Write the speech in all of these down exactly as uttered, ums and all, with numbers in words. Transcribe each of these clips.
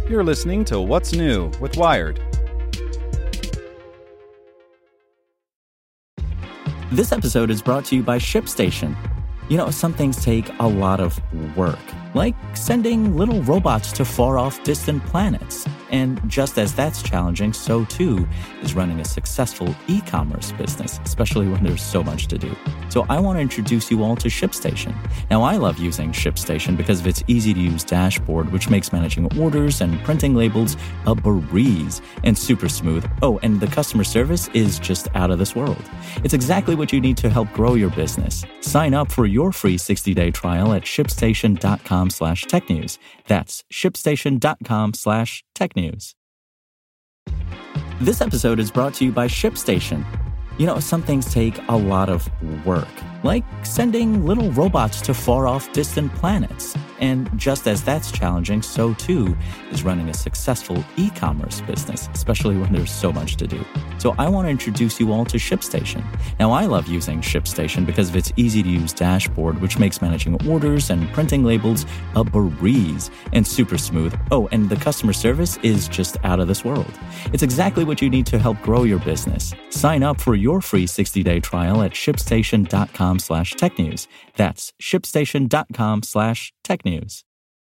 You're listening to What's New with Wired. This episode is brought to you by ShipStation. You know, some things take a lot of work, like sending little robots to far-off distant planets. And just as that's challenging, so too is running a successful e-commerce business, especially when there's so much to do. So I want to introduce you all to ShipStation. Now, I love using ShipStation because of its easy-to-use dashboard, which makes managing orders and printing labels a breeze and super smooth. Oh, and the customer service is just out of this world. It's exactly what you need to help grow your business. Sign up for your free sixty-day trial at shipstation.com slash technews. That's shipstation.com slash technews. This episode is brought to you by ShipStation. You know, some things take a lot of work, like sending little robots to far-off distant planets. And just as that's challenging, so too is running a successful e-commerce business, especially when there's so much to do. So I want to introduce you all to ShipStation. Now, I love using ShipStation because of its easy-to-use dashboard, which makes managing orders and printing labels a breeze and super smooth. Oh, and the customer service is just out of this world. It's exactly what you need to help grow your business. Sign up for your free sixty-day trial at shipstation.com slash technews. That's shipstation.com slash technews.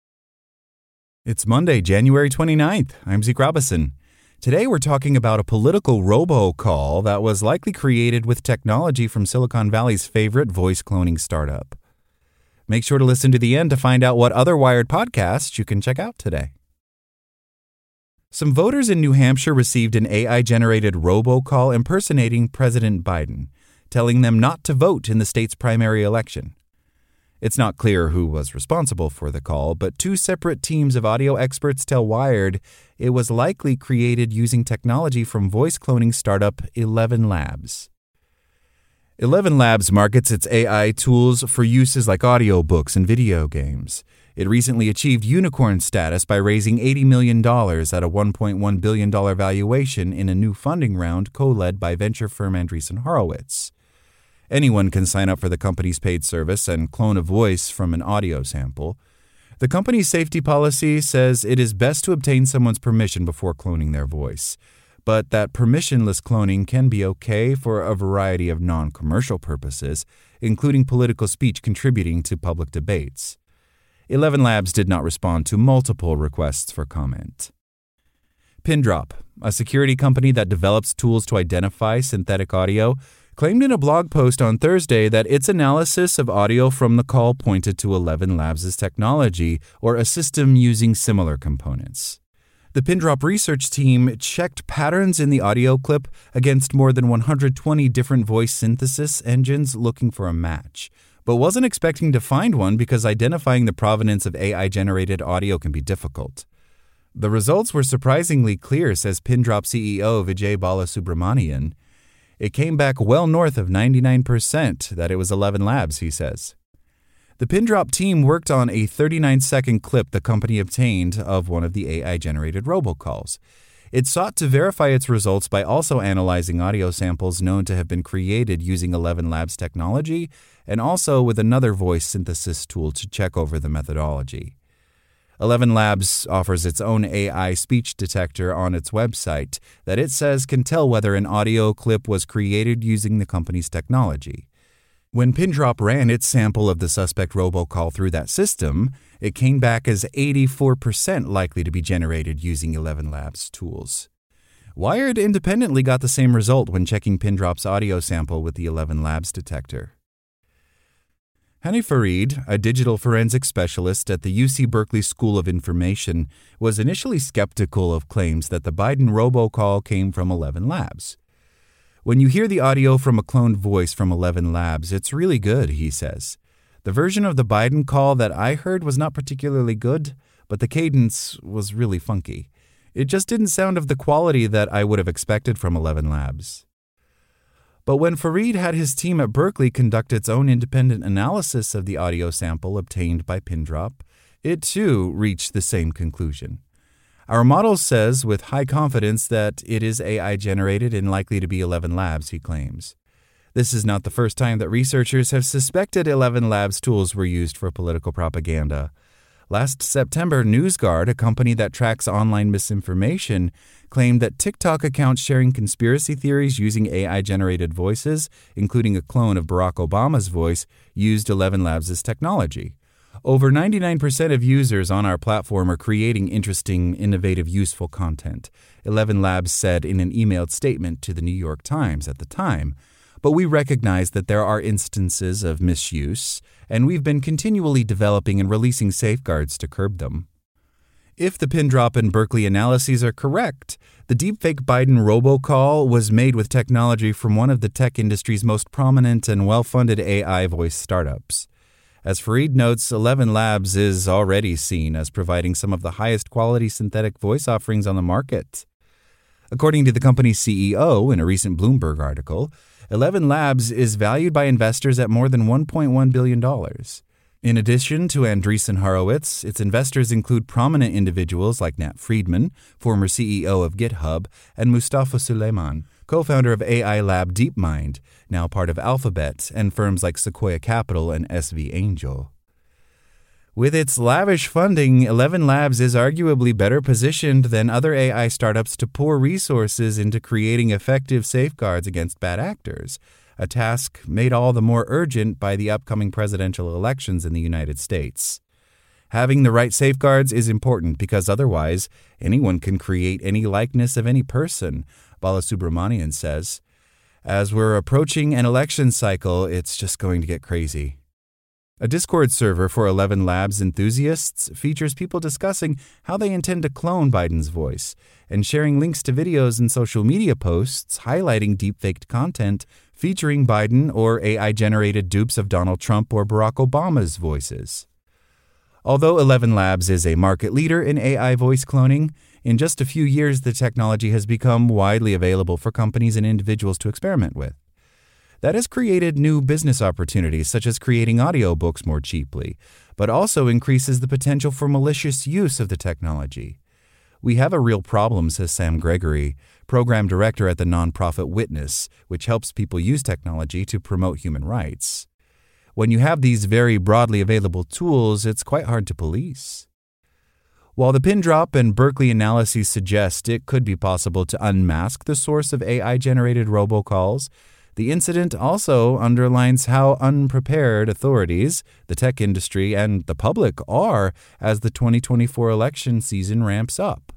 It's Monday, January twenty-ninth. I'm Zeke Robison. Today we're talking about a political robocall that was likely created with technology from Silicon Valley's favorite voice cloning startup. Make sure to listen to the end to find out what other Wired podcasts you can check out today. Some voters in New Hampshire received an A I-generated robocall impersonating President Biden, telling them not to vote in the state's primary election. It's not clear who was responsible for the call, but two separate teams of audio experts tell Wired it was likely created using technology from voice cloning startup Eleven Labs. Eleven Labs markets its A I tools for uses like audiobooks and video games. It recently achieved unicorn status by raising eighty million dollars at a one point one billion dollars valuation in a new funding round co-led by venture firm Andreessen Horowitz. Anyone can sign up for the company's paid service and clone a voice from an audio sample. The company's safety policy says it is best to obtain someone's permission before cloning their voice, but that permissionless cloning can be okay for a variety of non-commercial purposes, including political speech contributing to public debates. Eleven Labs did not respond to multiple requests for comment. Pindrop, a security company that develops tools to identify synthetic audio, claimed in a blog post on Thursday that its analysis of audio from the call pointed to Eleven Labs' technology or a system using similar components. The Pindrop research team checked patterns in the audio clip against more than one hundred twenty different voice synthesis engines looking for a match, but wasn't expecting to find one because identifying the provenance of A I-generated audio can be difficult. The results were surprisingly clear, says Pindrop C E O Vijay Balasubramanian. It came back well north of ninety-nine percent that it was Eleven Labs, he says. The Pindrop team worked on a thirty-nine second clip the company obtained of one of the A I-generated robocalls. It sought to verify its results by also analyzing audio samples known to have been created using Eleven Labs technology and also with another voice synthesis tool to check over the methodology. Eleven Labs offers its own A I speech detector on its website that it says can tell whether an audio clip was created using the company's technology. When Pindrop ran its sample of the suspect robocall through that system, it came back as eighty-four percent likely to be generated using Eleven Labs tools. Wired independently got the same result when checking Pindrop's audio sample with the Eleven Labs detector. Hani Farid, a digital forensic specialist at the U C Berkeley School of Information, was initially skeptical of claims that the Biden robocall came from Eleven Labs. When you hear the audio from a cloned voice from Eleven Labs, it's really good, he says. The version of the Biden call that I heard was not particularly good, but the cadence was really funky. It just didn't sound of the quality that I would have expected from Eleven Labs. But when Farid had his team at Berkeley conduct its own independent analysis of the audio sample obtained by Pindrop, it too reached the same conclusion. Our model says with high confidence that it is A I-generated and likely to be Eleven Labs, he claims. This is not the first time that researchers have suspected Eleven Labs tools were used for political propaganda. Last September, NewsGuard, a company that tracks online misinformation, claimed that TikTok accounts sharing conspiracy theories using A I-generated voices, including a clone of Barack Obama's voice, used Eleven Labs' technology. Over ninety-nine percent of users on our platform are creating interesting, innovative, useful content, Eleven Labs said in an emailed statement to the New York Times at the time. But we recognize that there are instances of misuse, and we've been continually developing and releasing safeguards to curb them. If the pin drop and Berkeley analyses are correct, the deepfake Biden robocall was made with technology from one of the tech industry's most prominent and well-funded A I voice startups. As Fareed notes, Eleven Labs is already seen as providing some of the highest quality synthetic voice offerings on the market. According to the company's C E O in a recent Bloomberg article, Eleven Labs is valued by investors at more than one point one billion dollars. In addition to Andreessen Horowitz, its investors include prominent individuals like Nat Friedman, former C E O of GitHub, and Mustafa Suleyman, co-founder of A I lab DeepMind, now part of Alphabet, and firms like Sequoia Capital and S V Angel. With its lavish funding, Eleven Labs is arguably better positioned than other A I startups to pour resources into creating effective safeguards against bad actors, a task made all the more urgent by the upcoming presidential elections in the United States. Having the right safeguards is important because otherwise, anyone can create any likeness of any person, Balasubramanian says. As we're approaching an election cycle, it's just going to get crazy. A Discord server for Eleven Labs enthusiasts features people discussing how they intend to clone Biden's voice and sharing links to videos and social media posts highlighting deepfaked content featuring Biden or A I-generated dupes of Donald Trump or Barack Obama's voices. Although Eleven Labs is a market leader in A I voice cloning, in just a few years the technology has become widely available for companies and individuals to experiment with. That has created new business opportunities, such as creating audiobooks more cheaply, but also increases the potential for malicious use of the technology. We have a real problem, says Sam Gregory, program director at the nonprofit Witness, which helps people use technology to promote human rights. When you have these very broadly available tools, it's quite hard to police. While the pin drop and Berkeley analyses suggest it could be possible to unmask the source of A I-generated robocalls, the incident also underlines how unprepared authorities, the tech industry, and the public are as the twenty twenty-four election season ramps up.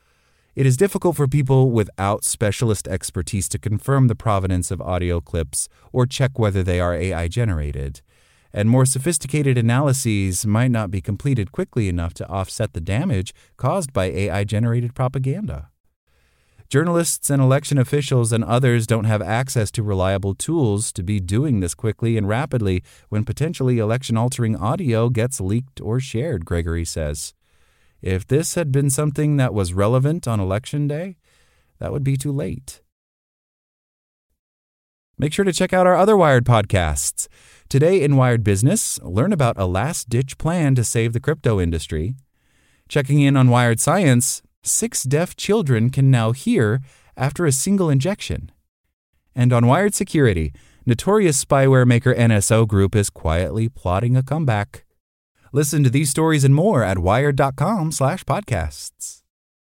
It is difficult for people without specialist expertise to confirm the provenance of audio clips or check whether they are A I-generated, and more sophisticated analyses might not be completed quickly enough to offset the damage caused by A I-generated propaganda. Journalists and election officials and others don't have access to reliable tools to be doing this quickly and rapidly when potentially election-altering audio gets leaked or shared, Gregory says. If this had been something that was relevant on Election Day, that would be too late. Make sure to check out our other Wired podcasts. Today in Wired Business, learn about a last-ditch plan to save the crypto industry. Checking in on Wired Science, six deaf children can now hear after a single injection. And on Wired Security, notorious spyware maker N S O Group is quietly plotting a comeback. Listen to these stories and more at wired.com slash podcasts.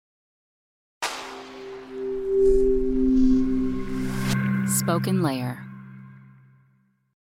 Spoken Layer.